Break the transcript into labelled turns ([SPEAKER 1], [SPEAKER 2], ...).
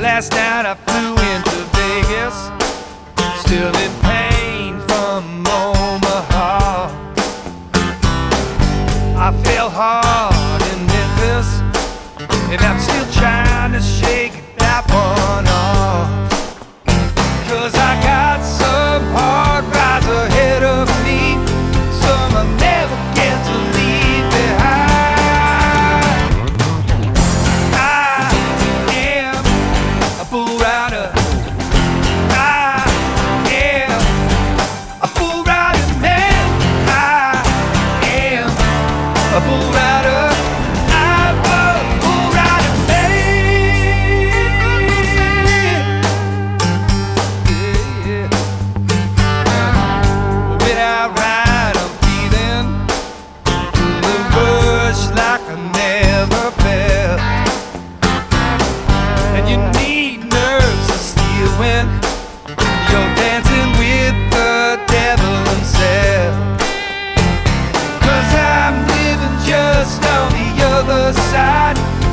[SPEAKER 1] Last night I flew into Vegas, still in pain from Omaha. I fell hard in Memphis, and I'm still trying to shake that one off. 'Cause I got some hard rides ahead of me, some I'll never get to leave behind. I am a bull rider. I am a bull rider man. I am a bull rider. I'm a bull rider man. Yeah. When I ride, I'm feeling the rush like I never felt. And you need nerves of steel when you're dancing with the devil himself. 'Cause I'm living just on the other side.